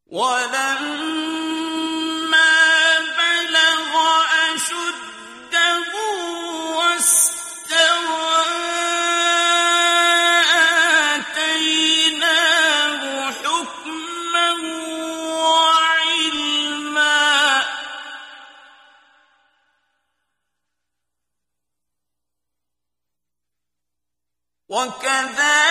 وَلَمَّا بَلَغَ أَشُدَّهُ وَاسْتَوَىٰ آتَيْنَاهُ حُكْمًا وَعِلْمًا ۚ وَكَذَٰلِكَ